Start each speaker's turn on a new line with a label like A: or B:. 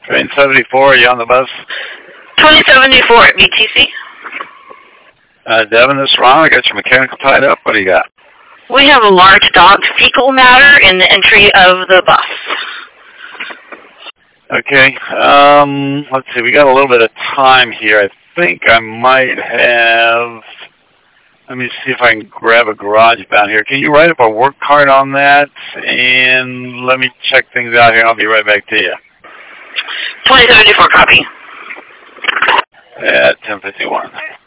A: Train 74, are you on the bus?
B: 2074 at VTC.
A: Devin, this is Ron. I got your mechanical tied up. What do you got?
B: We have a large dog fecal matter in the entry of the bus.
A: Okay. Let's see. We got a little bit of time here. I think I might have... Let me see if I can grab a garage down here. Can you write up a work card on that? And let me check things out here. I'll be right back to you.
B: 2074 copy.
A: At 10:51.